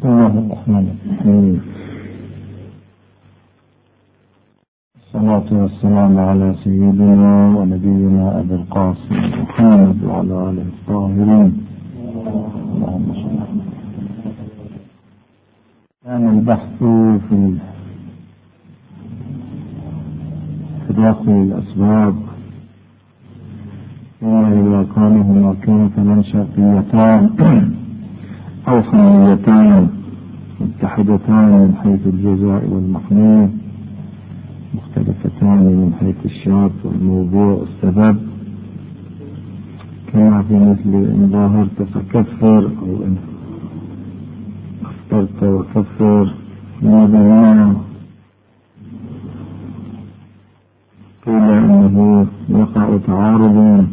بسم الله الرحمن الرحيم. الصلاة والسلام على سيدنا ونبينا أبي القاسم محمد وعلى آله الطاهرين. اللهم صل على محمد. كان البحث في تداخل الأسباب إذا كان هناك مثلا شرطيتان أو حميتان متحدتان من حيث الجزاء والمحمول، مختلفتان من حيث الشرط والموضوع والسبب، كما في مثل إن ظاهرت فكفر أو إن أفطرت وكفر. هنا قيل أنه يقع تعارض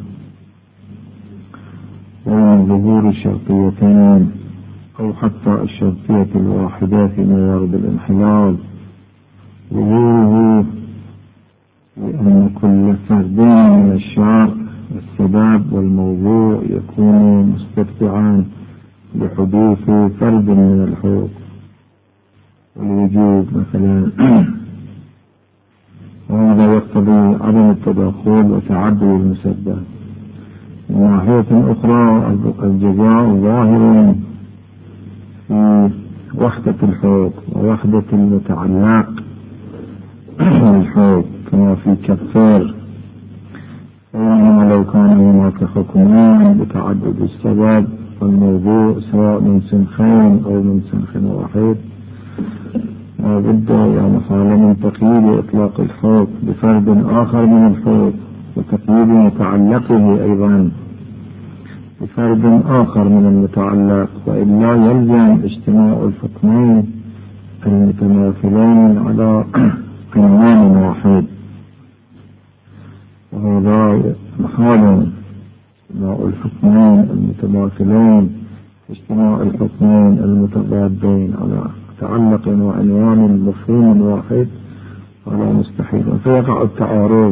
بين ظهور الشرطيتين أو حتى الشرطية الواحدة في موارد الانحلال. ظهوره لأن كل فرد من الشرط والسبب والموضوع يكون مستتبعا بحدوث فرد من الحقوق والوجوب مثلا، وهذا يقتضي عدم التداخل وتعدد المسبب. من ناحية أخرى الجزاء ظاهر في وحدة الحقوق ووحدة المتعلق بالحقوق كما في كفار، وإنما لو كان هناك حكمان بتعدد السبب والموضوع سواء من سنخين أو من سنخ واحد، لا بد يعني حال من تقييد إطلاق الحكم بفرد آخر من الحكم وتقييد متعلقه أيضا بفرد آخر من المتعلق، وإلا يلزم اجتماع الحكمين المتماثلين على عنوان واحد، وهذا محال اجتماع الحكمين المتماثلين اجتماع الحكمين المتضادين على متعلق وعنوان مفهوم واحد، ولا مستحيل، فيقع التعارض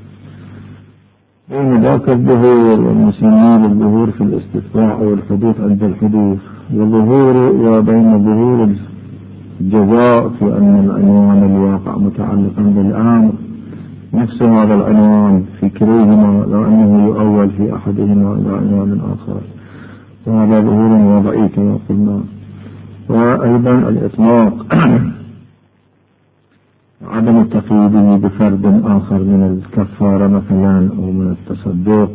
بين ذاك الظهور والمسلمين الظهور في الاستثناء والحدوث عند الحدوث، وبين ظهور الجزاء في أن العنوان الواقع متعلقا بالأمر نفس هذا العنوان في كليهما، لأنه يؤول في أحدهما إلى عنوان آخر، وهذا ظهور وضعي كما قلنا. وأيضا الإطلاق عدم تقييده بفرد آخر من الكفارة مثلا أو من التصدق،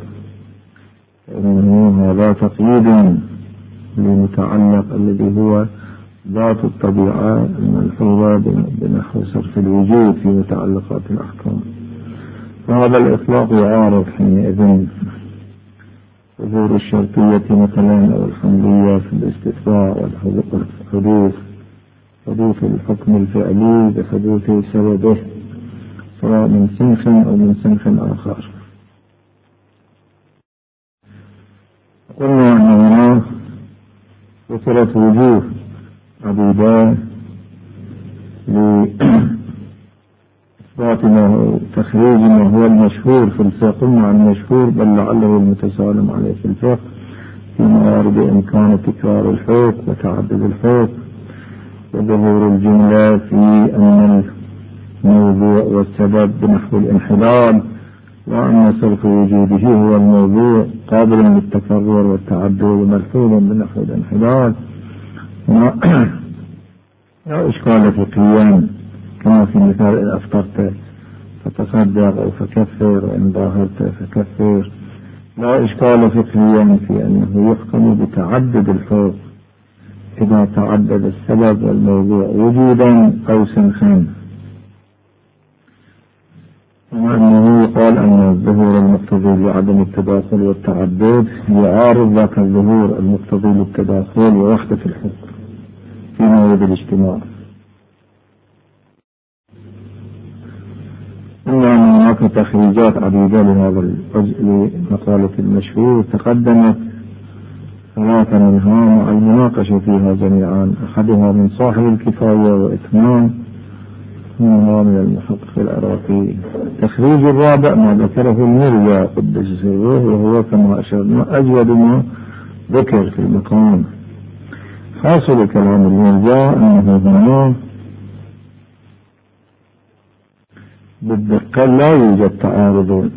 فإنه هذا تقييد للمتعلق الذي هو ذات الطبيعة الملحوظة بنحو صرف الوجود في متعلقات الأحكام، فهذا الإطلاق يعارض حينئذ ظهور الشرطية مثلا أو الحملية في الاستثناء حدوث الحكم الفعلي بحدوث سببه سواء من سنخ أو من سنخ آخر. قلنا أن هنا ذكرت وجوه عديدة لإثبات تخريج ما هو المشهور في الفقه. قلنا عن المشهور بل لعله المتسالم عليه في الفقه في موارد إمكان تكرار الحكم وتعدد الحكم، وظهور الجملة في أن الموضوع والسبب بنحو الانحلال، وأن صرف وجوده هو الموضوع قابل للتكرر والتعدد وملحوظ بنحو الانحلال. لا إشكال فقهيا كما في مثال إن أفطرت فتصدق أو فكفر، وإن ظاهرت فكفر. لا إشكال فقهيا في أنه يحكم بتعدد الحكم إذا تعدد السبب والموضوع وجودا أو سنخا، كما أنه يقال أن الظهور المقتضي لعدم التداخل والتعدد يعارض ذاك الظهور المقتضي للتداخل ووحدة الحكم في موارد الاجتماع. إلا أن هناك تخريجات عديدة لهذا الجزء لمقالة المشهور تقدمت، ثلاثة منها مع المناقشة فيها جميعا، أحدها من صاحب الكفاية وإتمام، منها من المحقق العراقي. تخريج الرابع ما ذكره المروي قدس سره، وهو كما أشرنا أجود ما ذكر في المقام، حاصل كلام المرجع أنه هنا بالدقة لا يوجد تعارض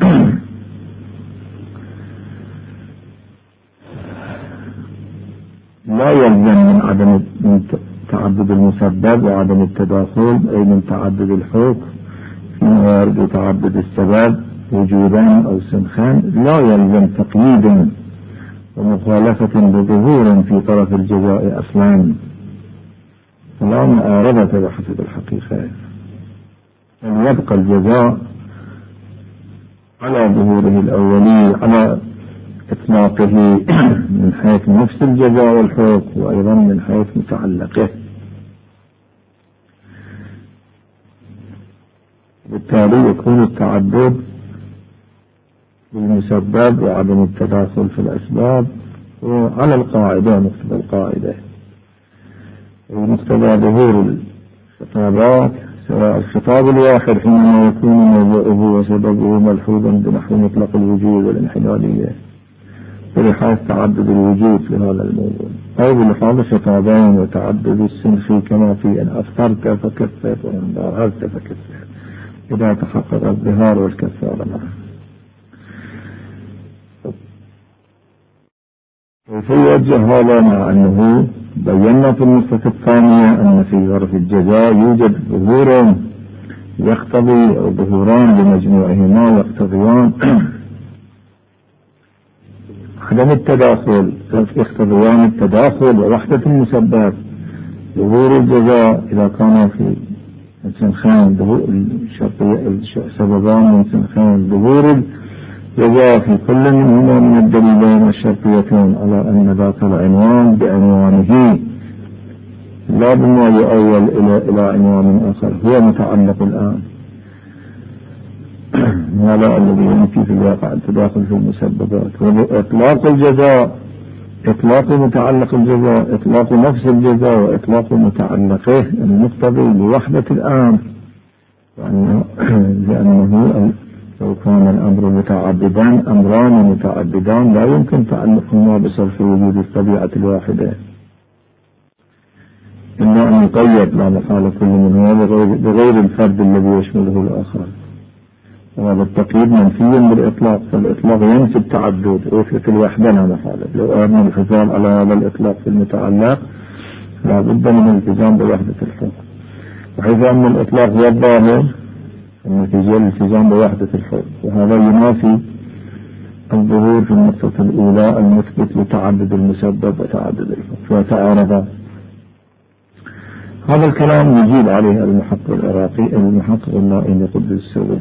لا يلزم من عدم تعدد المسبب وعدم التداخل أي من تعدد الحكم في موارد تعدد السبب وجودا أو سنخان لا يلزم تقييد ومخالفة بظهور في طرف الجزاء أصلا فلا معارضة بحسب الحقيقة أن يبقى الجزاء على ظهوره الأولي على إطلاقه من حيث نفس الجزاء والحكم وأيضا من حيث متعلقه. بالتالي يكون التعدد بالمسبب وعدم التداخل في الأسباب وعلى القاعدة مقتضى القاعدة ومقتضى ظهور الخطابات سواء الخطاب الواحد حينما يكون موضوعه وسببه ملحوظا بنحو مطلق الوجود والانحلالية بلحاظ تعدد الوجود في هذا الموضوع أو بلحاظ خطابين وتعدد السنخ كما في أن أفطرت فكفت وأن ظاهرت فكفت إذا تحقق الظهار والكفارة معه. ويوجه هذا مع أنه بينا في النقطة الثانية أن في ظرف الجزاء يوجد ظهور يقتضي أو ظهوران بمجموعهما يقتضيان عدم التداخل يقتضيان التداخل ووحدة المسبب. ظهور الجزاء إذا كان في سنخان سببان من سنخان ظهور الجزاء في كل منهما من الدليلين الشرطيتين على أن ذاك العنوان بعنوانه لا بما يؤول إلى عنوان آخر هو متعلق الآن هذا الذي ينفي في الواقع التداخل في المسببات. وإطلاق الجزاء إطلاق متعلق الجزاء إطلاق نفس الجزاء وإطلاق متعلقه المقتضي لوحدة الأمر لأنه لو كان الأمر متعددا أمران متعددان لا يمكن تعلقهما بصرف وجود الطبيعة الواحدة إلا أن يقيد لا محالة كل منهما بغير الفرد الذي يشمله الآخر. وهذا التقييد منفي بالإطلاق فالإطلاق ينفي التعدد ويثبت الوحدة لا محالة. لو أردنا الحفاظ على هذا الإطلاق في المتعلق لا بد من الالتزام بوحدة الحكم وحيث أن الإطلاق هو الظاهر النتيجة الالتزام بوحدة الحكم وهذا ينافي الظهور في النقطة الأولى المثبت لتعدد المسبب وتعدد الحكم فتعارضا. هذا الكلام يجيب عليه المحقق العراقي المحقق النائم يقدس السر.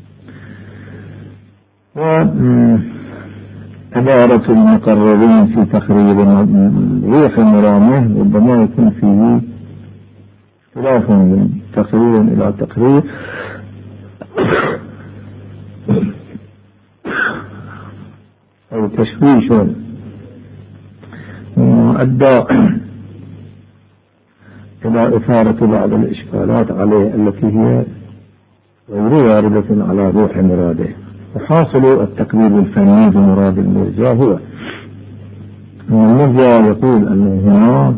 وعبارة المقررين في تخريج روح مرامه ربما يكون فيه اختلاف من تقرير إلى تقرير أو تشويش أدى إلى إثارة بعض الإشكالات عليه التي هي غير واردة على روح مراده. وحاصل التقرير الفني بمراد المرجع هو أن المرجع يقول أنه هنا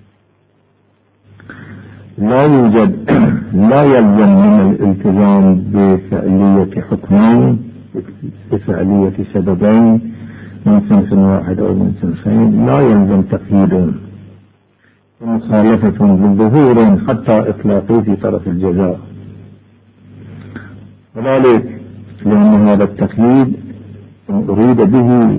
لا يلزم من الالتزام بفعلية حكمين بفعلية سببين من صنف واحد أو من صنفين لا يلزم تقييد ومخالفة بالظهور حتى إطلاقه في طرف الجزاء. وذلك لأن هذا التقييد أريد به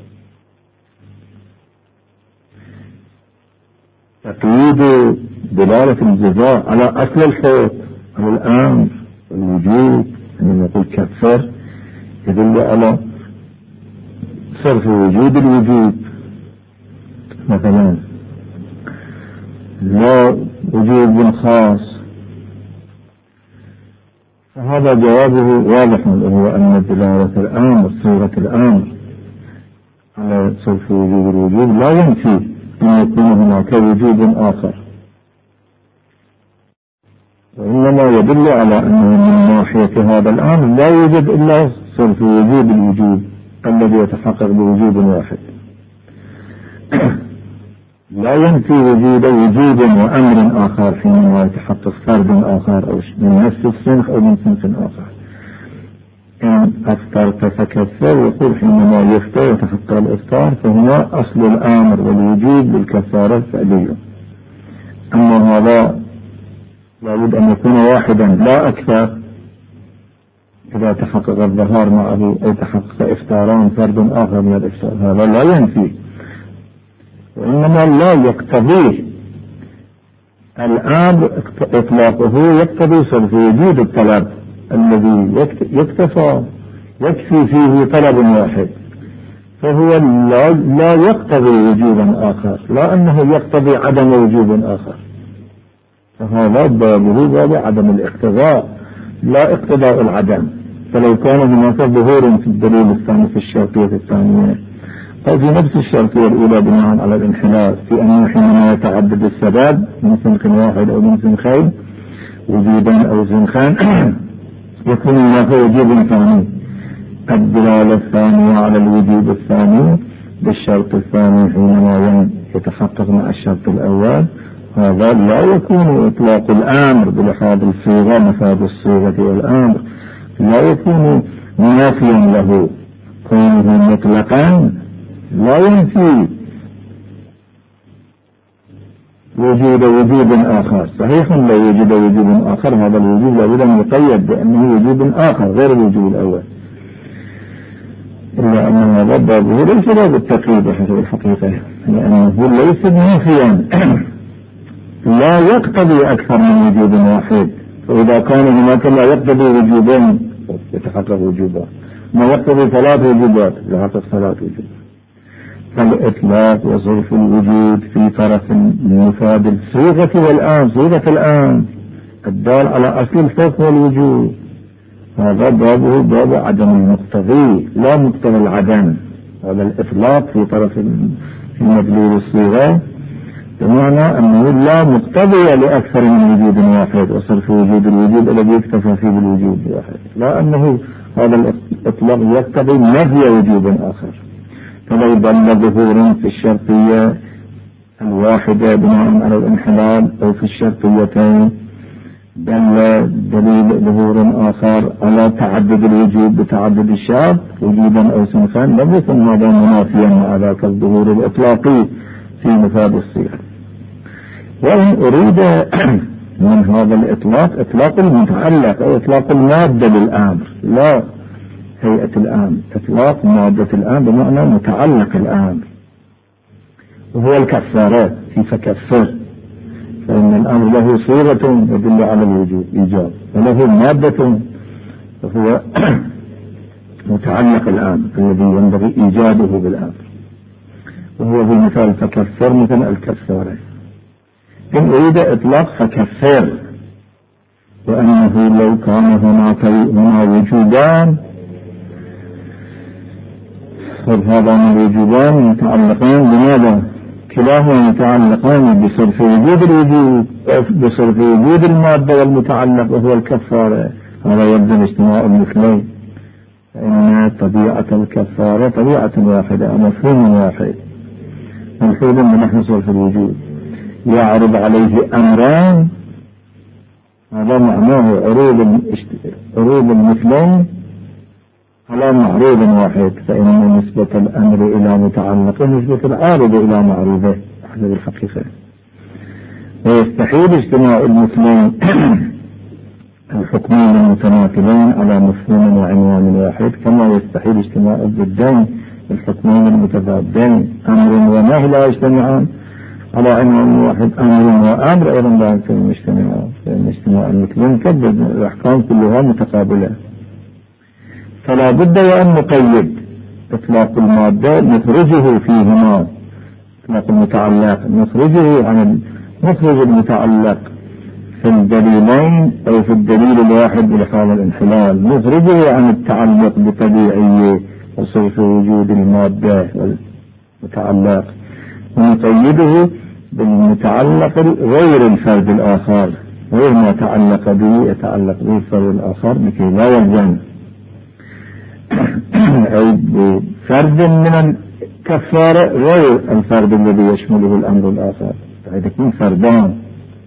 تقييد دلالة الجزاء على أصل الحكم على الأمر والوجود أن نقول كفر يدل على صرف وجود الوجود مثلا لا وجود خاص. فهذا جوابه واضح وهو أن دلالة الأمر صورة الأمر على صرف وجود الوجود لا ينفي أن يكون هناك وجود آخر وإنما يدل على أنه من ناحية هذا الأمر لا يوجد إلا صرف وجود الوجود الذي يتحقق بوجود واحد لا ينفي وجود وأمر آخر حينما يتحقق فرد آخر أو من نفس الصنف أو من صنف آخر. إن أفطرت فكفر، يقول حينما يفطر وتحقق الإفطار فهو أصل الأمر والوجوب بالكفارة الفعلية. أما هذا لابد أن يكون واحدا لا أكثر. إذا تحقق الظهار معه أو تحقق إفطاران فرد آخر من الإفطار هذا لا ينفي، وإنما لا يقتضيه الآن إطلاقه، يقتضي صرف وجود الطلب الذي يكفي فيه طلب واحد، فهو لا يقتضي وجوبا آخر، لا أنه يقتضي عدم وجوب آخر، فهذا بابه باب عدم الاقتضاء لا اقتضاء العدم. فلو كان هناك ظهور في الدليل الثاني في الشرطية الثانية أو في نفس الشرطية الأولى بناء على الانحلاف في أنه حينما يتعدد السبب من صنف واحد أو من صنفين وجوبا أو صنفان يكون هناك وجوب ثاني، الدلالة الثانية على الوجوب الثاني بالشرط الثاني حينما يتحقق مع الشرط الأول، هذا لا يكون إطلاق الأمر بلحاظ الصيغة مفاد الصيغة والأمر لا يكون منافيا له، كونه مطلقا لا ينفي وجود آخر. صحيح لا وجود وجود آخر، هذا الوجود لابد أن يقيد بأنه وجود آخر غير الوجود الأول، إلا أن هذا بابه ليس باب التقييد حسب الحقيقة، لأنه ليس نافيا لا يقتضي أكثر من وجود واحد. فإذا كان هناك لا يقتضي وجودين يتحقق وجوبات، ما يقتضي 3 وجوبات يتحقق 3 وجوبات. فالإطلاق وصرف الوجود في طرف المفاد الصيغة والآن، صيغة الآن الدال على أصل الحكم والوجود، هذا بابه باب عدم المقتضي لا مقتضى العدم. هذا الإطلاق في طرف في مدلول الصيغة بمعنى أنه لا مقتضي لأكثر من وجود واحد، وصرف وجود الوجود الذي يكتفى فيه بالوجود واحد، لا أنه هذا الإطلاق يقتضي نفي وجود آخر. فلو دل ظهور في الشرطية الواحدة بناء على الانحلال أو في الشرطيتين دل دليل ظهور آخر على تعدد الوجود بتعدد الشرط وجودا أو صنفا، لم يكن هذا منافيا مع ذاك الظهور الإطلاقي في مفاد الصيغة. وإن أريد من هذا الإطلاق إطلاق المتعلق أو إطلاق المادة للأمر لا هيئة الآن، إطلاق مادة الآن بمعنى متعلق الآن، وهو الكفارات في فكفر، فإن الأمر له صورة يدل على الوجوب إيجاب، وله مادة وهو متعلق الآن الذي ينبغي إيجاده بالآمر، وهو في مثال فكفر مثل الكفارة. إن أريد إطلاق فكفر وأنه لو كان هنا وجودان هذان الوجودان متعلقان بماذا؟ كلاهما متعلقان بصرف وجود الوجود، بصرف وجود المادة والمتعلق وهو الكفارة، هذا يلزم اجتماع المثلين، فإن طبيعة الكفارة طبيعة واحدة مفهوم واحد ملحوظ من نحو صرف الوجود، يعرض عليه أمران، هذا معناه عروض المثلين على معروض واحد، فإن نسبة الأمر إلى متعلقه نسبة العارض إلى معروضه حسب الحقيقة. ويستحيل اجتماع المثلين الحكمين المتماثلين على مفهوم وعنوان واحد، كما يستحيل اجتماع الضدين الحكمين المتضادين أمر ونهي لا يجتمعان على عنوان واحد، أمر وأمر أيضا لا يجتمعان، فإن اجتماع المثلين كذب الأحكام كلها متقابلة. فلا بد وأن نقيد إطلاق المادة نخرجه فيهما، إطلاق المتعلق نخرج المتعلق في الدليلين أو في الدليل الواحد بلحاظ الانحلال، نخرجه عن التعلق بطبيعية وصرف وجود المادة والمتعلق، ونقيده بالمتعلق غير الفرد الآخر، غير ما تعلق به يتعلق به الفرد الآخر لكي لا يلزم أي بفرد من كفارة غير الفرد الذي يشمله الأمر الآخر، فإذا يكون فردان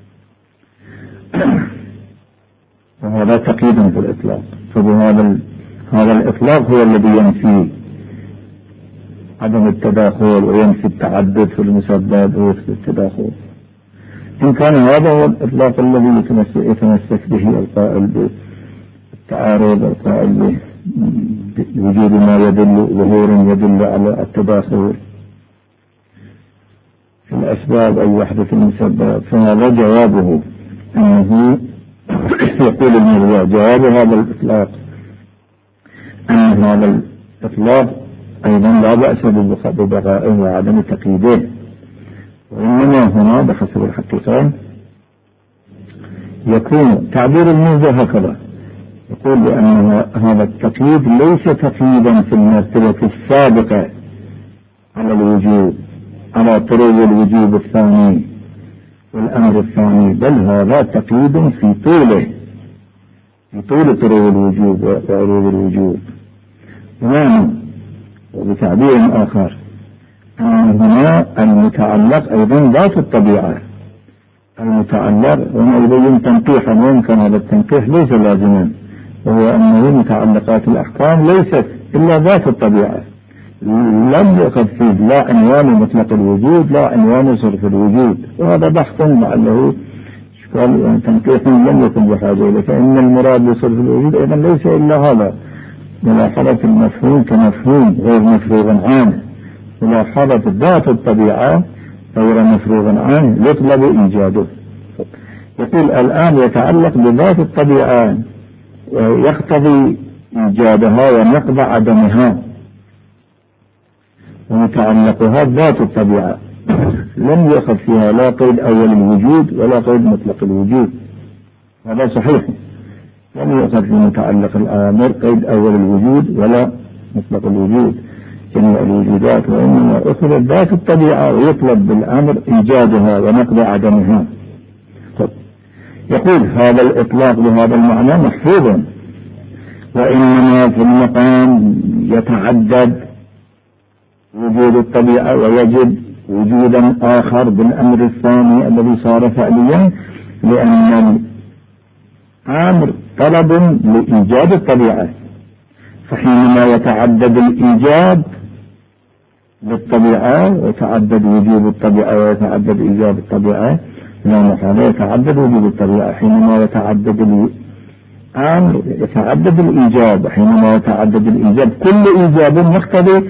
وهذا تقييد في الإطلاق، فبهذا الإطلاق هو الذي ينفي عدم التداخل وينفي التعدد في المسبب ويثبت التداخل. إن كان هذا هو الإطلاق الذي يتمسك به القائل بالتعارض، القائل بوجود ما يدل ظهور يدل على التداخل في الأسباب أو وحدة المسبب، فهذا جوابه أنه يقول المرجع جواب هذا الإطلاق أن هذا الإطلاق أيضا لا بأس ببقائه وعدم تقييده، وإنما هنا بحسب الحقيقة يكون تعبير المنذر هكذا، يقول بأن هذا التقييد ليس تقييدا في المرتبة السابقة على الوجوب، على طرق الوجوب الثاني والأمر الثاني، بل هذا تقييد في طوله، في طول طرق الوجوب وعروض الوجوب. وبتعبير آخر أن هنا المتعلق أيضا ذات الطبيعة، المتعلق هنا يبين تنقيحا، ويمكن هذا التنقيح ليس لازما، وهو أنه متعلقات الأحكام ليست إلا ذات الطبيعة، لم يؤخذ فيه لا عنوان مطلق الوجود لا عنوان صرف الوجود، وهذا بحث له إشكال تنقيح لم يكن بحاجة إليه، فإن المراد بصرف الوجود أيضا ليس إلا هذا، ملاحظة المفهوم كمفهوم غير مفروغ عنه، ملاحظة ذات الطبيعة غير مفروغ عنه يطلب إيجاده. يقول الآن يتعلق بذات الطبيعة ويقتضي إيجادها ونقض عدمها، ومتعلقها ذات الطبيعة لم يؤخذ فيها لا قيد أول الوجود ولا قيد مطلق الوجود، هذا صحيح، لم يؤخذ في متعلق الآمر قيد أول الوجود ولا مطلق الوجود جميع الوجودات، وإنما أخذت ذات الطبيعة ويطلب بالأمر إيجادها ونقض عدمها. يقول هذا الإطلاق بهذا المعنى محفوظ، وإنما في المقام يتعدد وجود الطبيعة ويجد وجودا آخر بالأمر الثاني الذي صار فعليا، لأن الأمر طلب لإيجاد الطبيعة، فحينما يتعدد الإيجاد للطبيعة ويتعدد وجود الطبيعة ويتعدد إيجاد الطبيعة لا محالة يتعدد وجود الطبيعة، حينما يتعدد الأمر يتعدد الإيجاب، حينما يتعدد الإيجاب كل إيجاب يقتضي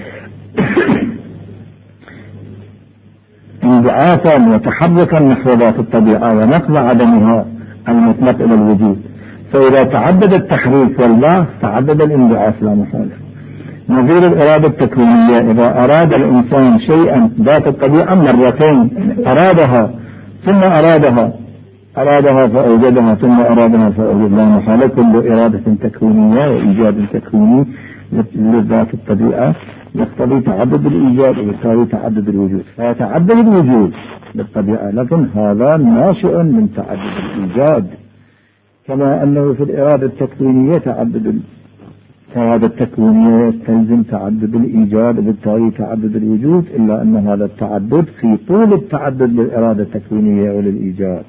انبعاثا وتحركا نحو ذات الطبيعة ونقض عدمها المطلق إلى الوجود، فإذا تعدد التحريك والبعث تعدد الانبعاث لا محالة. نظير الإرادة التكوينية، إذا أراد الإنسان شيئا ذات الطبيعة مرتين، أرادها ثم أرادها فأوجدها ثم أرادها فأوجد، لا محالة كل إرادة تكوينية وإيجاد تكويني لذات الطبيعة يقتضي تعدد الإيجاد وبالتالي تعدد الوجود، فيتعدد الوجود بالطبيعة، لكن هذا ناشئ من تعدد الإيجاد، كما أنه في الإرادة التكوينية تعدد الإرادة التكوينية يستلزم تعدد الإيجاد وبالتالي تعدد الوجود، إلا أن هذا التعدد في طول التعدد للإرادة التكوينية وللإيجاد،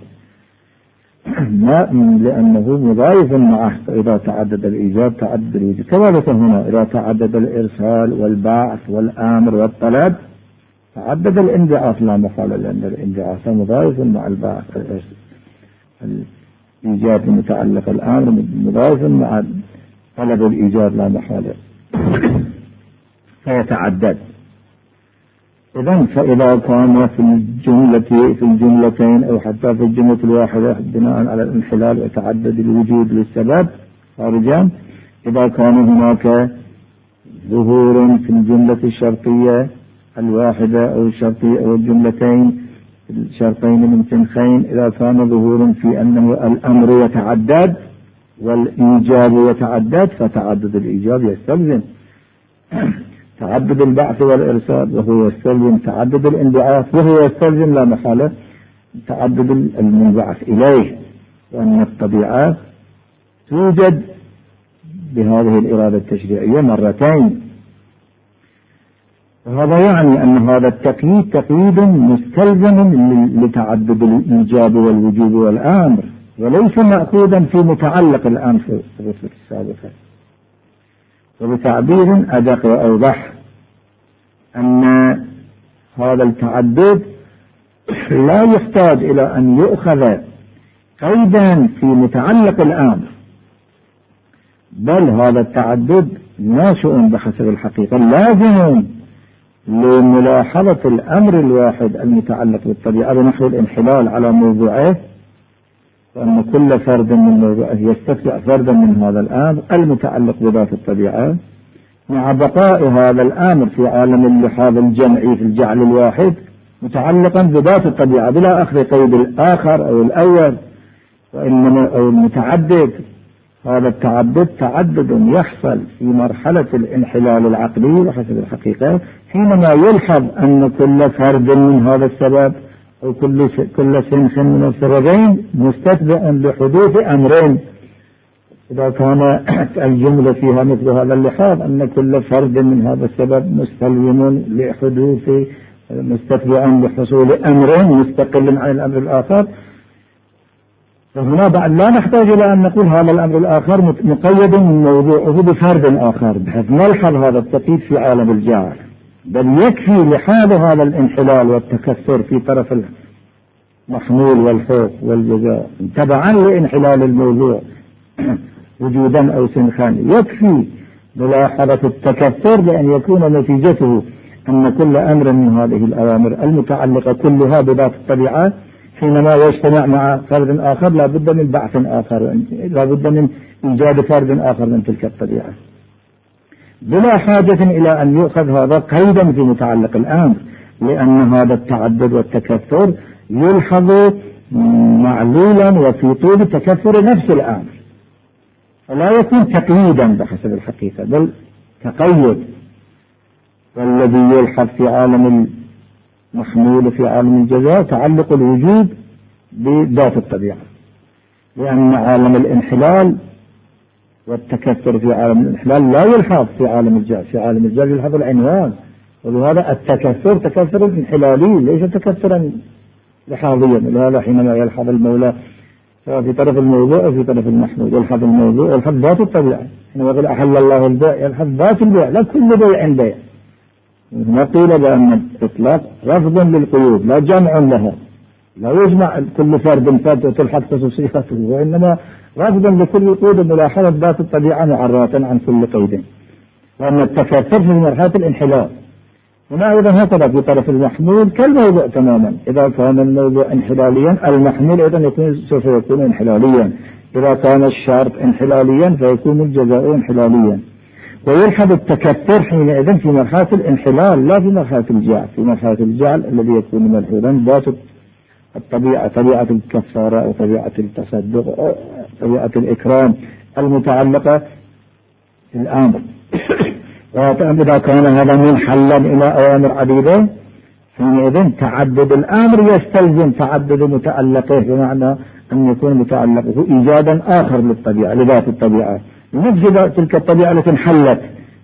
لأنه مضايف معه، إذا تعدد الإيجاد تعدد الوجود. كذلك هنا إذا تعدد الإرسال والبعث والأمر والطلب تعدد الانبعاث لا محالة، لأن الانبعاث مضايف مع البعث، الإيجاد المتعلق الأمر مضايف مع طلب الإيجاد لا محالة فيتعدد. فإذا كان في الجملتين أو حتى في الجملة الواحدة بناء على الانحلال وتعدد الوجود للسبب خارجا، إذا كان هناك ظهور في الجملة الشرطية الواحدة أو الشرطية أو الجملتين الشرطين المنسخين، إذا كان ظهور في أنه الأمر يتعدد والإيجاب يتعدد، فتعدد الإيجاب يستلزم تعدد البعث والإرسال، وهو يستلزم تعدد الانبعاث، وهو يستلزم لا محالة تعدد المنبعث إليه، وأن الطبيعة توجد بهذه الإرادة التشريعية مرتين، وهذا يعني أن هذا التقييد تقييد مستلزم لتعدد الإيجاب والوجوب والأمر، وليس مأخوذا في متعلق الأمر في الرتبة السابقة. وبتعبير أدق وأوضح أن هذا التعدد لا يحتاج إلى أن يؤخذ قيدا في متعلق الأمر، بل هذا التعدد ناشئ بحسب الحقيقة لازم لملاحظة الأمر الواحد المتعلق بالطبيعة بنحو الانحلال على موضوعه، وأن كل فرد من موضوعه يستتبع فردا من هذا الأمر المتعلق بذات الطبيعة، مع بقاء هذا الأمر في عالم اللحاظ الجمعي في الجعل الواحد متعلقا بذات الطبيعة بلا أخذ قيد الآخر أو الأول وإنما أو المتعدد. هذا التعدد تعدد يحصل في مرحلة الانحلال العقلي وحسب الحقيقة، حينما يلحظ أن كل فرد من هذا السبب أو كل سنخ من السببين مستتبع لحدوث أمرين. إذا كان الجملة فيها مثل هذا اللحاظ أن كل فرد من هذا السبب مستلزم لحدوث مستتبع لحصول أمر مستقل عن الأمر الآخر، فهنا بعد لا نحتاج إلى أن نقول هذا الأمر الآخر مقيد من موضوعه بفرد آخر بحيث نلحظ هذا التقييد في عالم الجعل، بل يكفي لحاظ هذا الانحلال والتكسر في طرف المحمول والحوق والجزاء تبعا لانحلال الموضوع وجودا أو سنخا، يكفي ملاحظة التكسر بأن يكون نتيجته أن كل أمر من هذه الأوامر المتعلقة كلها بذات الطبيعة حينما يجتمع مع فرد آخر لا بد من بعث آخر، لا بد من إيجاد فرد آخر من تلك الطبيعة، بلا حاجة إلى أن يؤخذ هذا قيدا في متعلق الأمر، لأن هذا التعدد والتكثر يلحظ معلولا وفي طول تكثر نفس الأمر، فلا يكون تقييدا بحسب الحقيقة بل تقيد. والذي يلحظ في عالم المحمول في عالم الجزاء تعلق الوجود بذات الطبيعة، لأن عالم الانحلال والتكثر في عالم الانحلال لا يلحظ في عالم الجزاء، في عالم الجزاء يلحظ العنوان، ولهذا التكثر تكثر انحلالي ليس تكثرا لحاظيا. لهذا حينما يلحظ المولى سواء في طرف الموضوع أو في طرف المحمول يلحظ الموضوع يلحظ ذات الطبيعة، حينما يقول أحل الله البيع يلحظ ذات البيع لا كل بيع بيع. ما قيل بأن الإطلاق رفض للقيود لا جمع لها، لا يجمع كل فرد فرد وتلحظ خصوصياته، وإنما رفض لكل قيود ملاحظة ذات الطبيعة معرة عن كل قيد، وأن التكاثر في مرحلة الانحلال. هنا أيضا هكذا في طرف المحمول كالموضوع تماما، إذا كان الموضوع انحلاليا المحمول أيضا سوف يكون انحلاليا، إذا كان الشرط انحلاليا فيكون الجزاء انحلاليا. ويلحظ التكثر حينئذ في مرحلة الانحلال لا في مرحلة الجعل، في مرحلة الجعل الذي يكون ملحوظا ذات الطبيعة، طبيعة الكفارة أو طبيعة التصدق أو طبيعة الإكرام المتعلقة بالأمر. وإذا كان هذا منحلا إلى أوامر عديدة حينئذ تعدد الأمر يستلزم تعدد متعلقه، بمعنى أن يكون متعلقه إيجادا آخر للطبيعة لذات الطبيعة نفس تلك الطبيعة التي انحلت،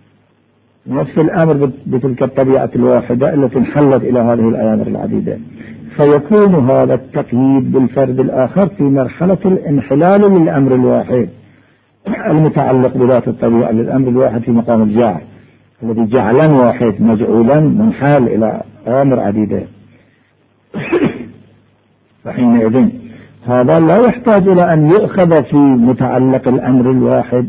نفس الأمر بتلك الطبيعة الواحدة التي انحلت إلى هذه الأوامر العديدة، فيكون هذا التقييد بالفرد الآخر في مرحلة الانحلال للأمر الواحد المتعلق بذات الطبيعة للأمر الواحد في مقام الجعل الذي جعلا واحد مجعولا منحال إلى أوامر عديدة. فحينئذ هذا لا يحتاج إلى أن يؤخذ في متعلق الأمر الواحد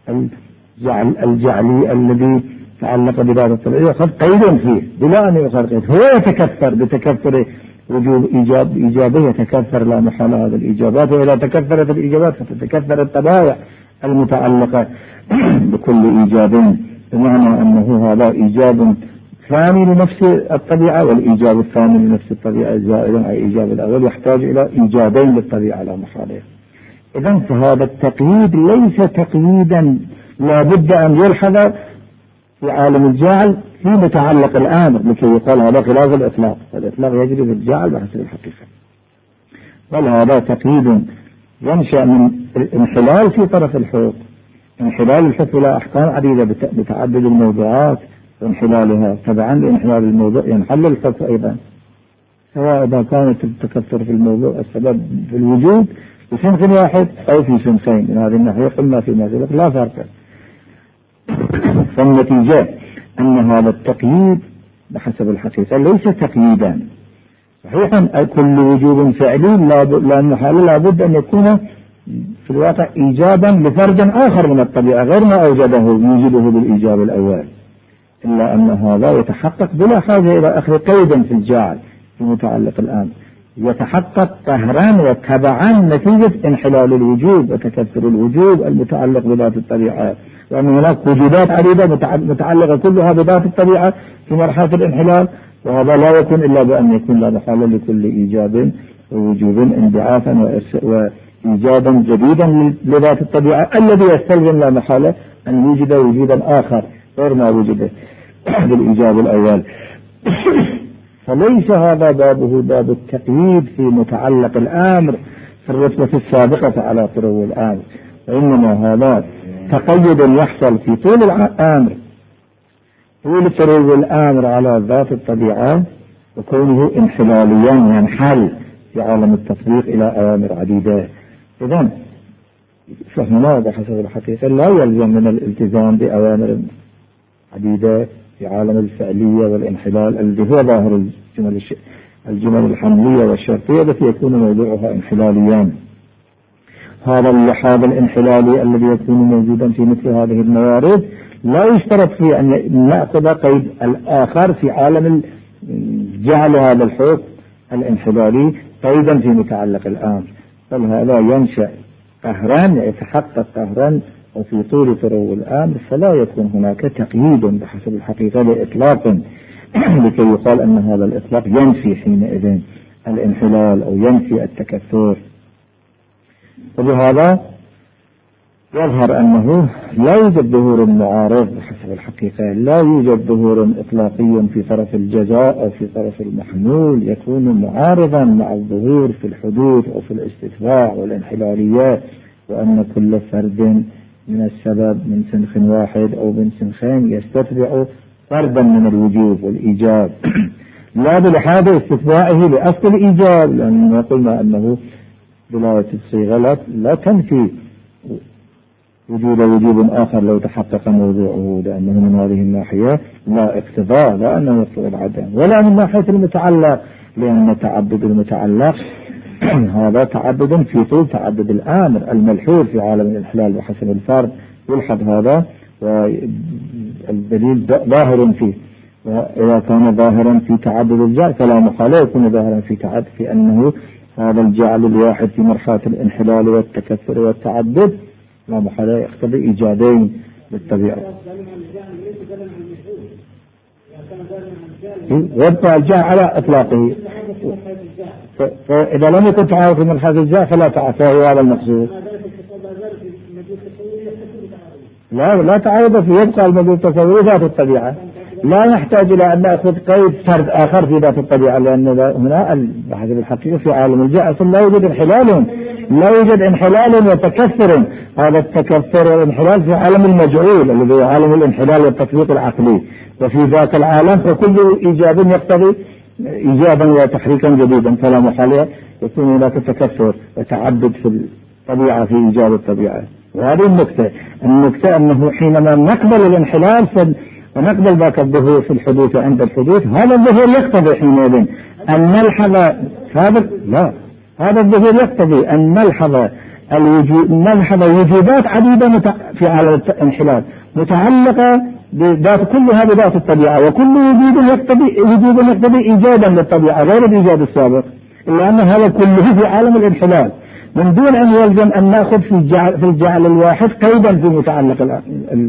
الجعلي الذي تعلق بذات الطبيعة يأخذ قيد فيه بلا أن يؤخذ قيد، هو يتكثر بتكثر وجوب إيجابه يتكثر لا محالة هذه الإيجابات، وإذا تكثرت الإيجابات فتتكثر الطبائع المتعلقة بكل إيجاب، بمعنى أنه هذا إيجاب ثاني لنفس الطبيعة والإيجاب الثاني لنفس الطبيعة زائدا على إيجاب الأول يحتاج إلى إيجابين للطبيعة لا محالة. إذن فهذا التقييد ليس تقييدا لا بد أن يلحظ في عالم الجعل في متعلق الأمر لكي يقال هذا خلاف الإطلاق، الإطلاق يجري في الجعل بحسب الحقيقة، بل هذا تقييد ينشأ من الانحلال في طرف الحوق، انحلال الحوق إلى أحكام عديدة بتعدد الموضوعات وانحلالها تبعا لانحلال الموضوع ينحل الحكم أيضا، سواء إذا كانت التكثر في الموضوع السبب في الوجود بسنخ واحد أو في سنخين. من هذه الناحية قلنا فيما سبق لا فرق. فالنتيجة أن هذا التقييد بحسب الحقيقة ليس تقييدا صحيحا. كل وجوب فعلي لا محالة لابد أن يكون في الواقع إيجابا لفرد آخر من الطبيعة غير ما يوجده بالإيجاب الأول، إلا أن هذا يتحقق بلا حاجة إلى أخذ قيدا في الجعل في متعلق الآن، يتحقق قهرا وتبعا نتيجة انحلال الوجوب وتكثر الوجوب المتعلق بذات الطبيعة، وأن هناك وجودات عديدة متعلقة كلها بذات الطبيعة في مرحلة الانحلال، وهذا لا يكون إلا بأن يكون لا محالة لكل إيجاب ووجوب انبعاثا وإيجادا جديدا لذات الطبيعة الذي يستلزم لا محالة أن يوجد وجودا آخر غير ما وجد بالإيجاب الأول. فليس هذا بابه باب التقييد في متعلق الأمر في الرتبة السابقة على طرو الأمر، وإنما هذا تقيد يحصل في طول الأمر، طول طرو الأمر على ذات الطبيعة، وكونه انحلاليا ينحل في عالم التطبيق إلى أوامر عديدة. إذن فهنا بحسب الحقيقة لا يلزم من الالتزام بأوامر عديدة في عالم الفعلية والانحلال الذي هو ظاهر الجمل الحملية والشرطية التي يكون موضوعها انحلاليا. هذا اللحاظ الانحلالي الذي يكون موجودا في مثل هذه الموارد لا يشترط فيه أن نأخذ قيد الآخر في عالم جعل هذا الحكم الانحلالي قيدا في متعلق الأمر، بل هذا ينشأ قهرا يتحقق قهرا وفي طول طرو الأمر، فلا يكون هناك تقييد بحسب الحقيقة لإطلاق لكي يقال أن هذا الإطلاق ينفي حينئذ الانحلال أو ينفي التكثر. وبهذا يظهر أنه لا يوجد ظهور معارض بحسب الحقيقة، لا يوجد ظهور إطلاقي في طرف الجزاء أو في طرف المحمول يكون معارضا مع الظهور في الحدوث أو في الاستتباع والانحلاليات، وأن كل فرد من السبب من سنخ واحد أو من سنخين يستتبع فردا من الوجوب والإيجاب لا بلحاظ استتباعه لأصل الإيجاب، لأننا قلنا أنه ولاية الصيغة لا تنفي وجود وجوب آخر لو تحقق موضوعه، لأنه من هذه الناحية لا اقتضاء، لا أنه يقتضي العدم، ولا من ناحية المتعلق، لأن تعدد المتعلق هذا تعدد في طول تعدد الأمر الملحوظ في عالم الانحلال بحسب الفرد يلحظ هذا، والدليل ظاهر فيه. وإذا كان ظاهرا في تعدد الجعل فلا محالة يكون ظاهرا في أنه هذا الجعل الواحد في مرحلة الانحلال والتكثر والتعدد لا محالة يقتضي إيجابين للطبيعة. يبقى الجعل على إطلاقه، فإذا لم يكن تعارض في مرحلة الجعل فلا تعرض هذا المقصود. لا تعارض في يبقى الموجود التصوري ذات الطبيعة، لا يحتاج إلى أن نأخذ قيد فرد آخر في ذات الطبيعة، لأن هنا بحسب الحقيقة في عالم الجعل لا يوجد انحلال، لا يوجد انحلال وتكثر. هذا التكثر والانحلال في عالم المجعول الذي هو عالم الانحلال والتطبيق العقلي، وفي ذاك العالم فكل إيجاب يقتضي إيجابا وتحريكا جديدا، فلا محالة يكون هناك تكثر وتعدد في الطبيعة في إيجاب الطبيعة. وهذه النكتة أنه حينما نقبل الانحلال ونقبل ذاك الظهور في الحدوث عند الحدوث، هذا الظهور يقتضي حينئذ أن نلحظ هذا الظهور يقتضي أن نلحظ وجودات عديدة في عالم الانحلال متعلقة كلها بذات الطبيعة، وكل وجود يقتضي إيجادا للطبيعة غير الإيجاد السابق، إلا أن هذا كله في عالم الانحلال، من دون أن يلزم أن نأخذ في الجعل الواحد قيدا في متعلق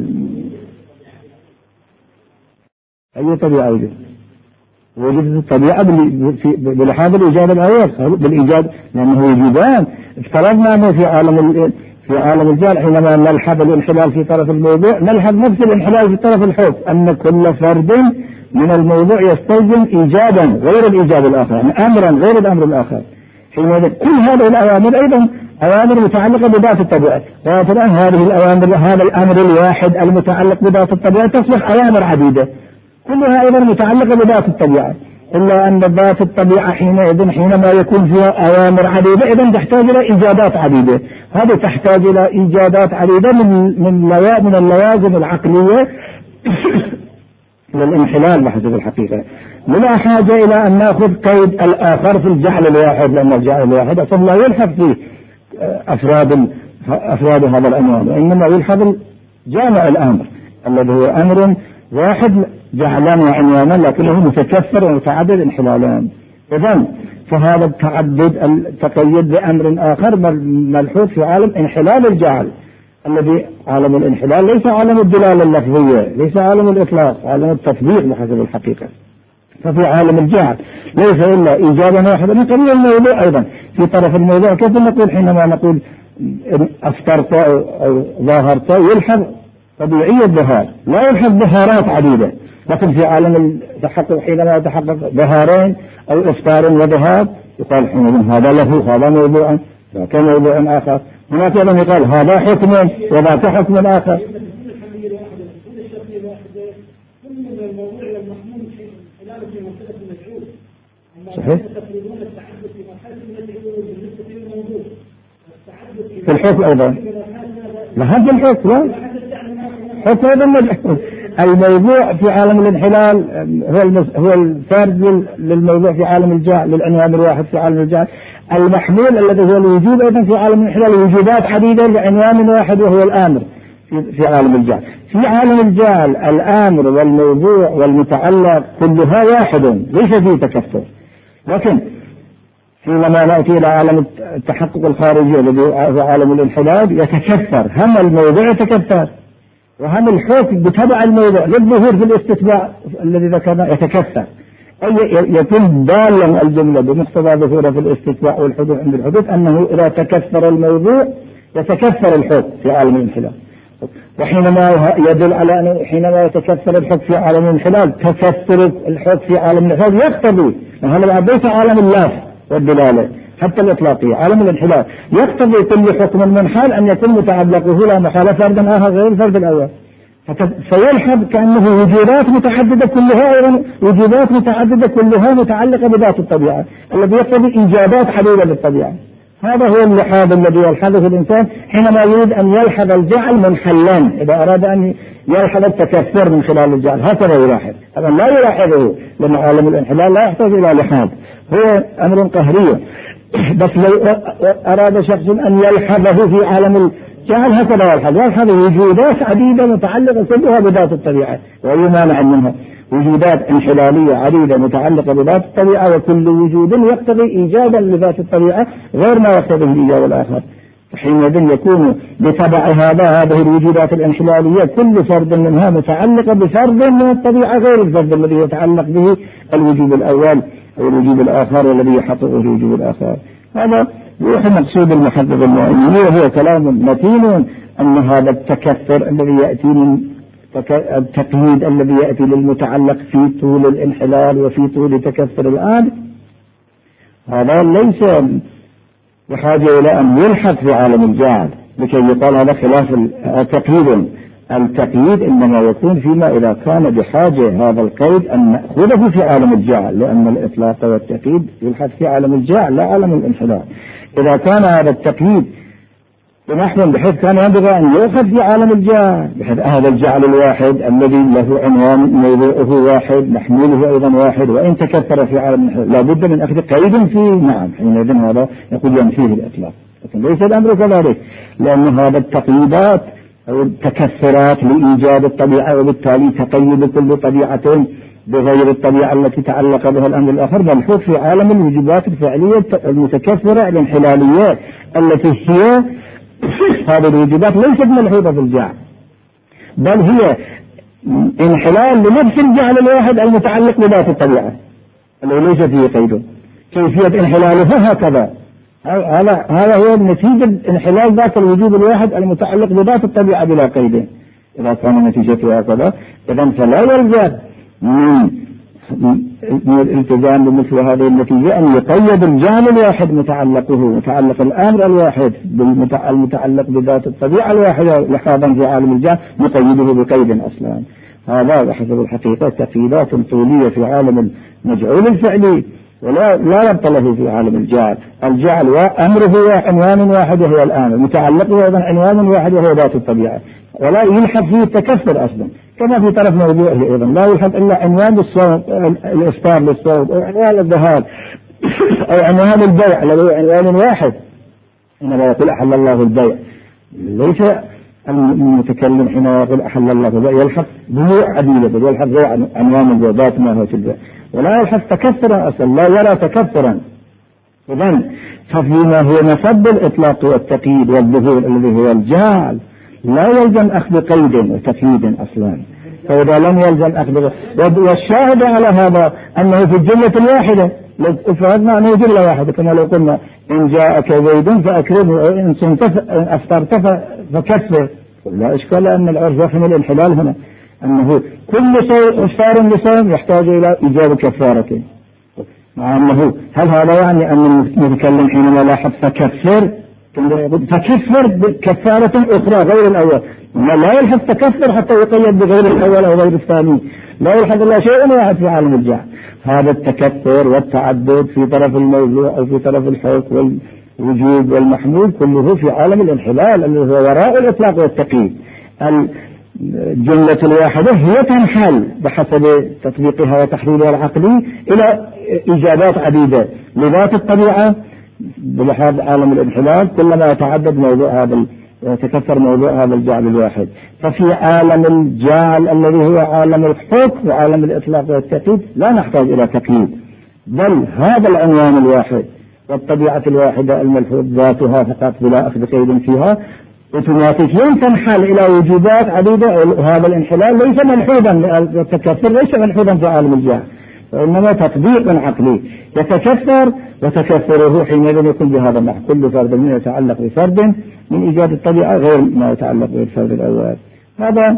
أي طبيعة وجد الطبيعة بلحاظ الإيجاد الأول بالإيجاد، لأنه وجودان. افترضنا أنه في عالم الجعل حينما نلحظ الانحلال في طرف الموضوع نلحظ نفس الانحلال في طرف الحكم، أن كل فرد من الموضوع يستلزم إيجادا غير الإيجاب الآخر، يعني أمرا غير الأمر الآخر. حينئذ كل هذه الأوامر أيضا أوامر متعلقة بذات الطبيعة، والآن هذه الأوامر هذا الأمر الواحد المتعلق بذات الطبيعة تصبح أوامر عديدة، كلها أيضا متعلقة بذات الطبيعة، إلا أن ذات الطبيعة حينما يكون فيها أوامر عديدة إذن تحتاج إلى إيجادات عديدة. هذه تحتاج إلى إيجادات عديدة من اللوازم العقلية للانحلال بحسب الحقيقة. ولا حاجة إلى أن نأخذ قيد الآخر في الجعل الواحد، لأن الجعل الواحد أصلا لا يلحق فيه أفراد هذا الأمر، وإنما يلحق جامع الأمر الذي هو أمر واحد جعلا وعنوانا لكنه متكثر ومتعدد انحلالان. إذن فهذا التعدد التقيد بأمر آخر ملحوظ في عالم انحلال الجعل، الذي عالم الانحلال ليس عالم الدلالة اللفظية، ليس عالم الإطلاق، عالم التطبيق بحسب الحقيقة. ففي عالم الجعل ليس إلا إيجابا واحدا من قبيل الموضوع. أيضا في طرف الموضوع كيف نقول حينما نقول أفطرت أو ظاهرت يلحظ طبيعي الظهار، لا يلحظ ظهارات عديدة. لكن في عالم التحقق حينما يتحقق ظهارين أو إفطار وظهار يقال حينئذ هذا له هذا موضوع ذاك موضوع آخر. هناك أيضا يقال هذا حكم وذاك حكم آخر. صحيح. في الحكم أيضا لحد الحكم لا حكم أيضا الموضوع في عالم الانحلال هو الفرد للموضوع في عالم الجعل، للعنوان الواحد في عالم الجعل. المحمول الذي هو الوجود أيضا في عالم الانحلال وجودات عديدة لعنوان واحد وهو الآمر في عالم الجعل. في عالم الجعل الآمر والموضوع والمتعلق كلها واحد ليس فيه تكثر. لكن حينما نأتي إلى عالم التحقق الخارجي الذي هو عالم الانحلال يتكثر، هم الموضوع يتكثر وهم الحكم بتبع الموضوع للظهور في الاستتباع الذي ذكرنا يتكثر، أي يكون دالا الجملة بمقتضى ظهوره في الاستتباع والحدوث عند الحدوث أنه إذا تكثر الموضوع يتكثر الحكم في عالم الانحلال. وحينما يدل على أنه حينما يتكثر الحكم في عالم الانحلال تكثر الحكم في عالم الانحلال يقتضي، هذا ليس عالم اللفظ والدلالة حتى الإطلاقية، عالم الانحلال يقتضي كل حكم منحال أن يكون متعلقه لا محالة فردا آخر غير الفرد الأول، فيلحظ كأنه وجودات متعددة كلها أيضا وجودات متعددة كلها متعلقة بذات الطبيعة الذي يقتضي إيجادات عديدة للطبيعة. هذا هو اللحاظ الذي يلحظه الإنسان حينما يريد أن يلحظ الجعل منحلا، إذا أراد أن يلحظ التكثر من خلال الجعل هكذا يلاحظ. هذا لا يلاحظه لأن عالم الانحلال لا يحتاج إلى لحاظ، هو أمر قهري. بس لو أراد شخص أن يلحظه في عالم الجعل هكذا يلحظ وجودات عديدة متعلقة كلها بذات الطبيعة، وأي مانع منها وجودات انحلالية عديدة متعلقة بذات الطبيعة، وكل وجود يقتضي إيجادا لذات الطبيعة غير ما يقتضي الإيجاد الآخر. حينئذ يكون بطبع هذه الوجودات الانحلالية كل فرد منها متعلقة بفرد من الطبيعة غير الفرد الذي يتعلق به الوجود الأول أو الوجود الآخر والذي يحققه الوجود الآخر. هذا هو مقصود المحقق المعيني، وهو كلام متين أن هذا التكثر الذي يأتي من التقييد الذي يأتي للمتعلق في طول الانحلال وفي طول تكثر الآن هذا ليس بحاجة إلى أن يلحق في عالم الجعل لكي يقال هذا خلاف التقييد. التقييد إنما يكون فيما إذا كان بحاجة هذا القيد أن نأخذه في عالم الجعل، لأن الإطلاق والتقييد يلحق في عالم الجعل لا عالم الانحلال. إذا كان هذا التقييد بنحو بحيث كان ينبغي أن يؤخذ في عالم الجعل، بحيث هذا الجعل الواحد الذي له عنوان موضوعه واحد محموله أيضا واحد وإن تكثر في عالم الانحلال لا بد من أخذ قيد فيه. نعم حينئذ هذا يقول ينفيه الإطلاق، لكن ليس الأمر كذلك، لأن هذا التقييدات أو التكثرات لإيجاد الطبيعة وبالتالي تقيد كل طبيعة بغير الطبيعة التي تعلق بها الأمر الآخر ملحوظ في عالم الوجوبات الفعلية المتكثرة الانحلالية التي هي هذه الوجوبات ليست ملحوظة في الجعل، بل هي انحلال لنفس الجعل الواحد المتعلق بذات الطبيعة الذي ليس فيه قيد. كيفية انحلالها هكذا، هذا هو نتيجة انحلال ذات الوجود الواحد المتعلق بذات الطبيعة بلا قيد. إذا كان نتيجته هكذا إذن فلا يلزم من الالتزام بمثل هذه النتيجة أن يقيد الجعل الواحد متعلق الأمر الواحد المتعلق بذات الطبيعة الواحدة لحاظا في عالم الجعل نقيده بقيد أصلا. هذا بحسب الحقيقة تقييدات طولية في عالم المجعول الفعلي، ولا ربط له في عالم الجعل. الجعل أمره عنوان واحد وهو الآمر، متعلقه أيضا عنوان واحد وهو ذات الطبيعة، ولا يلحق فيه التكثر أصلا، كما في طرف موضوعه أيضا لا يلحق إلا عنوان الصوم الإفطار للصوم، أو عنوان الذهاب، أو عنوان البيع الذي هو عنوان واحد. حينما يقول أحل الله البيع، ليس المتكلم حينما يقول أحل الله البيع يلحق بيوع عديدة، بل يلحق عنوان البيع ما هو البيع، ولا يلحق تكثرا أصلا، لا ولا تكثرا. إذن ففيما هو مصب الإطلاق والتقييد والظهور الذي هو الجعل لا يلزم أخذ قيد وتقييد أصلا. فإذا لم يلزم أخذ، والشاهد على هذا أنه في الجملة الواحدة، لو فرضنا أنه جملة واحدة كما لو قلنا إن جاءك زيد فأكرمه، إن أفطرت فكفر، لا إشكال أن العرف يحمل الانحلال هنا، أنه كل إفطار لصوم يحتاج إلى إيجاب كفارة، مع أنه هل هذا يعني أن المتكلم حينما لاحظ فكفر بكفارة أخرى غير الأول، لا يلحظ تكفر حتى يقيد بغير الأول أو غير الثاني، لا يلحظ الله شيء واحد في عالم الجعل. هذا التكثر والتعدد في طرف الموضوع أو في طرف الحكم والوجوب والمحمول كله في عالم الانحلال الذي هو وراء الإطلاق والتقييد. الجملة الواحدة هي تنحل بحسب تطبيقها وتحليلها العقلي إلى إيجابات عديدة لذات الطبيعة بلحاظ عالم الانحلال، كلما يتعدد موضوع هذا يتكثر موضوع هذا الجعل الواحد. ففي عالم الجعل الذي هو عالم الحكم وعالم الإطلاق والتقييد لا نحتاج إلى تقييد، بل هذا العنوان الواحد والطبيعة الواحدة الملحوظ ذاتها فقط بلا أخذ قيد فيها اوتوماتيكيا تنحل إلى وجوبات عديدة. هذا الانحلال ليس ملحوظا، التكثر ليس ملحوظا في عالم الجهل، وإنما تطبيق عقلي يتكثر، وتكثره حينئذ يكون بهذا النحو كل فرد منه يتعلق بفرد من إيجاد الطبيعة غير ما يتعلق بالفرد الأول. هذا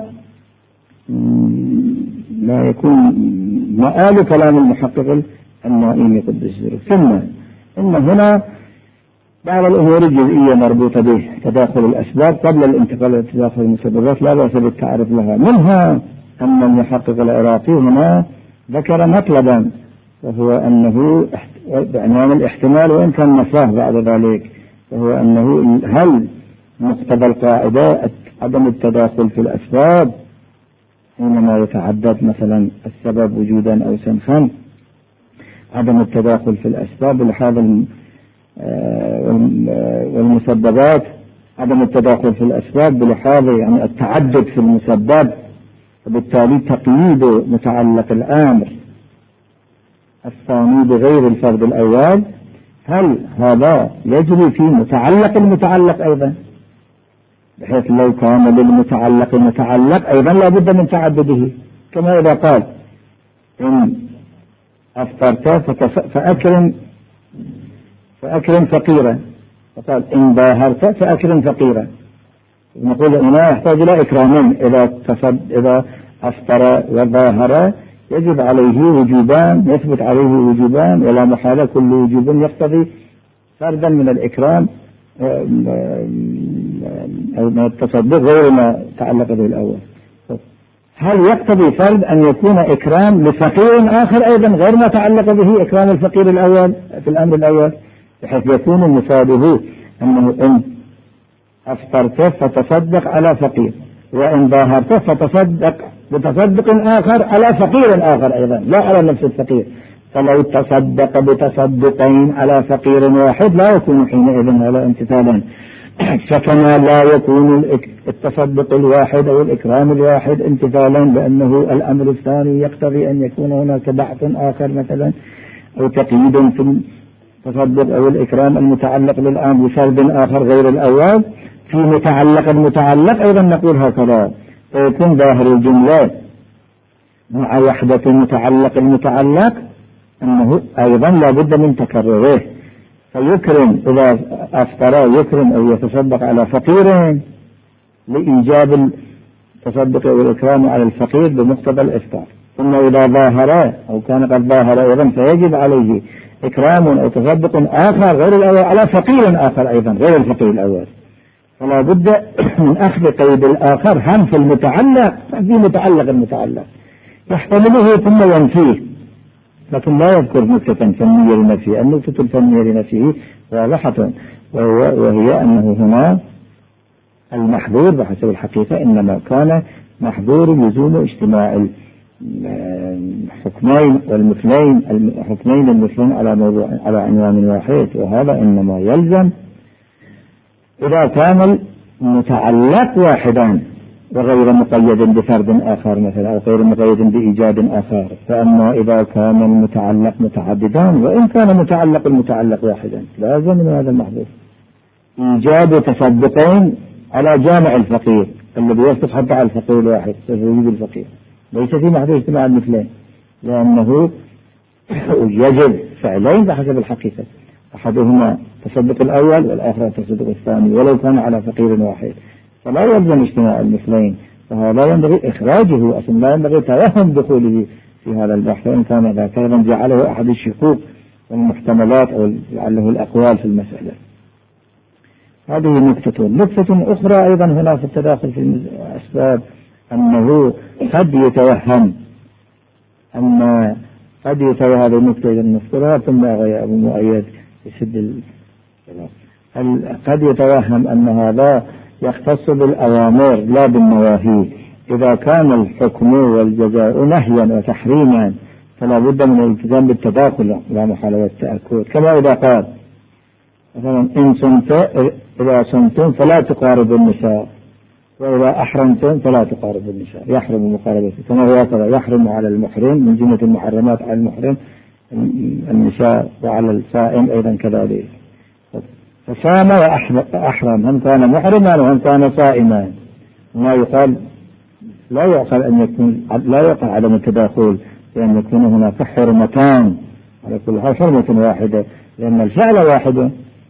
لا يكون مآل كلام المحقق النائم قدس سره. ثم إن هنا بعض الأمور الجزئية مربوطة به تداخل الأسباب قبل الانتقال إلى تداخل المسببات لا بأس بالتعرف لها، منها أن المحقق العراقي هنا ذكر مطلبا وهو أنه بعنوان الاحتمال وإن كان نفاه بعد ذلك، وهو أنه هل مقتضى القاعدة عدم التداخل في الأسباب حينما يتعدد مثلا السبب وجودا أو سنخا، عدم التداخل في الأسباب لهذا والمسببات، عدم التداخل في الأسباب بلحاظ يعني التعدد في المسبب، وبالتالي تقييد متعلق الأمر الثاني بغير الفرد الأول، هل هذا يجري في متعلق المتعلق أيضا، بحيث لو كان للمتعلق المتعلق أيضا لا بد من تعدده، كما إذا قال إن أفطرت فأكرم فقيرا، فقال إن باهرت فأكرم فقيرا، نقول هنا يحتاج إلى إكرام. إذا أفطر وظاهر يجب عليه وجوبان، يثبت عليه وجوبان ولا محالة، كل وجوب يقتضي فردا من الإكرام أو من التصدق غير ما تعلق به الأول. هل يقتضي فرد أن يكون إكرام لفقير آخر أيضا غير ما تعلق به إكرام الفقير الأول في الأمر الأول، بحيث يكون مفاده أنه إن أفطرت فتصدق على فقير، وإن ظاهرت فتصدق بتصدق آخر على فقير آخر أيضا لا على نفس الفقير، فلو تصدق بتصدقين على فقير واحد لا يكون حينئذ هذا امتثالا. فكما لا يكون التصدق الواحد أو الإكرام الواحد امتثالا، لأنه الأمر الثاني يقتضي أن يكون هناك بعث آخر مثلا أو تقييد في التصدق أو الإكرام المتعلق للآن بفرد آخر غير الأول، في متعلق المتعلق أيضا نقول هكذا، فيكون ظاهر الجملة مع وحدة متعلق المتعلق أنه أيضا لا بد من تكرره، فيكرم إذا أفطر يكرم أو يتصدق على فقير لإيجاب التصدق أو الإكرام على الفقير بمقتضى الإفطار، ثم إذا ظاهر أو كان قد ظاهر أيضا فيجب عليه إكرام أو تصدق آخر غير الأول على فقير آخر أيضا غير الفقير الأول. فلا بد من أخذ قيد الآخر هم في المتعلق، في متعلق المتعلق يحتمله ثم ينفيه، لكن لا يذكر نكتة فنية لنفيه. النكتة الفنية لنفيه واضحة، وهي أنه هنا المحظور بحسب الحقيقة إنما كان محظور لزوم اجتماع الحكمين والمثلين، الحكمين المثلين على عنوان واحد، وهذا إنما يلزم إذا كان المتعلق واحدا وغير مقيد بفرد آخر مثلا، أو غير مقيد بإيجاد آخر. فأما إذا كان المتعلق متعددان وإن كان متعلق المتعلق واحدا، لازم من هذا المحظور إيجاد تصدقين على جامع الفقير الذي يصدق حتى على الفقير الواحد، يجب الفقير، ليس في محظور اجتماع المثلين، لأنه يجب فعلين بحسب الحقيقة، أحدهما تصدق الأول والآخر تصدق الثاني ولو كان على فقير واحد، فلا يلزم اجتماع المثلين، فهذا ينبغي إخراجه أصلا، لا ينبغي توهم دخوله في هذا البحث، وإن كان ذاك أيضا جعله أحد الشكوك والمحتملات أو لعله الأقوال في المسألة. هذه نكتة أخرى أيضا هنا في التداخل في الأسباب، أنه قد يتوهم هذه النكتة إذا نذكرها ثم أبو مؤيد يسد قد يتوهم أن هذا يختص بالأوامر لا بالنواهي. إذا كان الحكم والجزاء نهيا وتحريما فلا بد من الالتزام بالتداخل لا محالة والتأكد، كما إذا قال مثلا إذا صمتم فلا تقاربوا النساء، وإذا أحرمتم فلا تقاربوا النساء، يحرم مقاربته، كما هو كذا يحرم على المحرم من جملة المحرمات على المحرم النساء، وعلى الصائم أيضا كذلك. فصام وأحرم هم كان محرما وهم كان صائما، ما يقال لا يعقل أن يكون عدم التداخل، لأن يكون هناك حرمتان على كل حال حرمة واحدة، لأن الفعل واحد،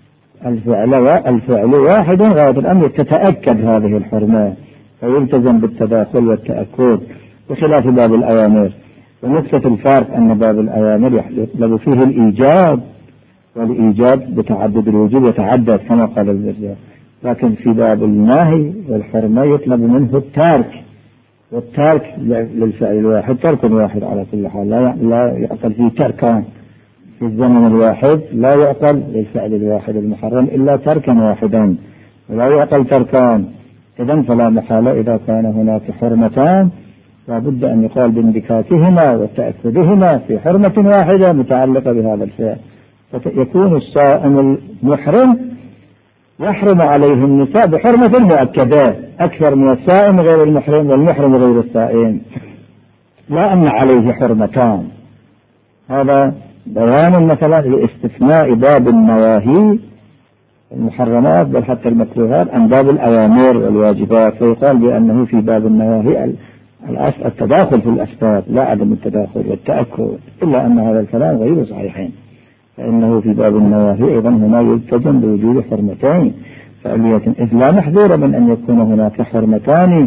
الفعل واحد غاية الأمر تتأكد هذه الحرمة، فيلتزم بالتداخل والتأكد بخلاف باب الأوامر. ونقطة الفارق أن باب الأوامر يطلب فيه الإيجاب، والإيجاب بتعدد الوجوب يتعدد كما قال الزرجاج، لكن في باب النهي والحرمة يطلب منه الترك، والترك للفعل الواحد ترك واحد على كل حال، لا يعقل فيه تركان في الزمن الواحد، لا يعقل للفعل الواحد المحرم إلا تركا واحدا، ولا يعقل تركان. إذن فلا محالة إذا كان هناك حرمتان لا بد أن يقال باندكاكهما وتأكدهما في حرمة واحدة متعلقة بهذا الفعل، فيكون الصائم المحرم يحرم عليه النساء بحرمة مؤكدة أكثر من الصائم غير المحرم والمحرم غير الصائم، لا أن عليه حرمتان. هذا بيان مثلا لاستثناء باب النواهي المحرمات بل حتى المكروهات عن باب الأوامر والواجبات، فيقال بأنه في باب النواهي الأصل التداخل في الأسباب لا عدم التداخل والتأكد، إلا أن هذا الكلام غير صحيحين، فإنه في باب النواهي أيضا هنا يلتزم بوجود حرمتين فعلية، إذ لا محذور من أن يكون هناك حرمتان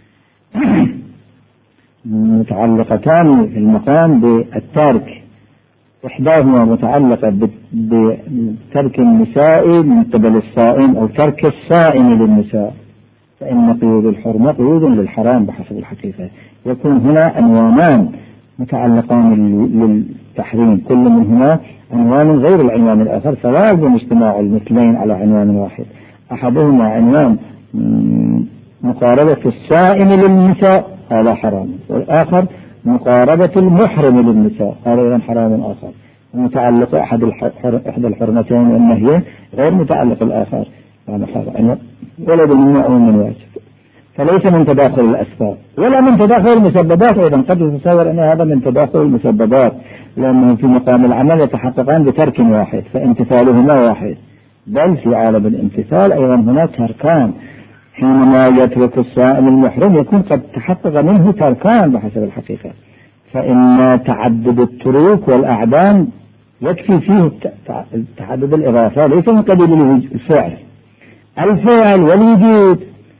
متعلقتان في المقام بالترك، إحداهما متعلقة بترك النساء من قبل الصائم أو ترك الصائم للنساء، فإن قيود الحرمة قيود للحرام بحسب الحقيقة. يكون هنا عنوانان متعلقان للتحريم، كل منهما عنوان غير العنوان الآخر، فلازم اجتماع المثلين على عنوان واحد، أحدهما عنوان مقاربة الصائم للنساء هذا حرام، والآخر مقاربة المحرم للنساء هذا أيضا حرام آخر، متعلق إحدى الحرمتين والنهيين غير متعلق الآخر، ولا بالمنع من واجب، فليس من تداخل الأسباب ولا من تداخل المسببات. أيضا قد يتصور أن هذا من تداخل المسببات، لأنه في مقام العمل يتحققان بترك واحد فامتثالهما واحد، بل في عالم الامتثال أيضا هناك تركان، حينما يترك الصائم المحرم يكون قد تحقق منه تركان بحسب الحقيقة، فإن تعدد التروك والأعدام يكفي فيه تعدد الإضافة، ليس من قبيل الفعل والوجود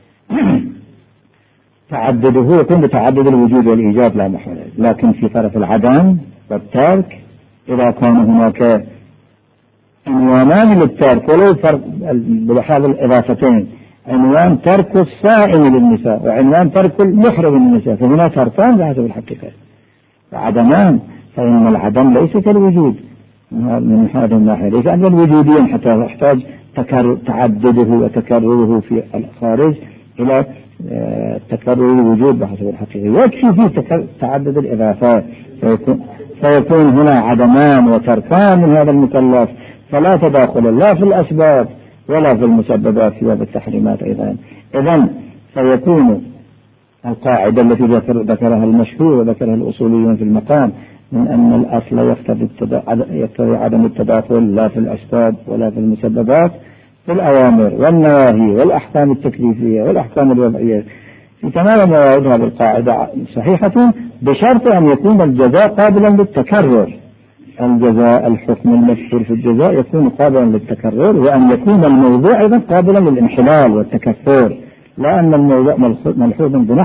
تعدده يكون بتعدد الوجود والإيجاب لا محالة، لكن في طرف العدم والترك إذا كان هناك عنوانان للترك ولو بحال الإضافتين، عنوان ترك الصائم للنساء وعنوان ترك المحرم للنساء، فهنا شرطان بحسب الحقيقة وعدمان. فإن العدم ليس كالوجود من هذه الناحية، ليس أمرا وجوديا حتى يحتاج تعدده وتكرره في الخارج إلى تكرر الوجود بحسب الحقيقة. يكفي فيه تعدد الإضافات، فيكون هنا عدمان وتركان من هذا المكلف، فلا تداخل لا في الأسباب ولا في المسببات في هذه التحريمات أيضا. إذن فيكون القاعدة التي ذكرها المشهور وذكرها الأصوليون في المقام من أن الأصل يقتضي عدم التداخل لا في الأسباب ولا في المسببات في الأوامر والنواهي والأحكام التكليفية والأحكام الوضعية. في تمام موارد هذه القاعدة صحيحة بشرط أن يكون الجزاء قابلا للتكرر. الجزاء الحكم المذكور في الجزاء يكون قابلا للتكرر، وأن يكون الموضوع أيضا قابلا للانحلال والتكثر، لا أن الموضوع ملحوظ بنحو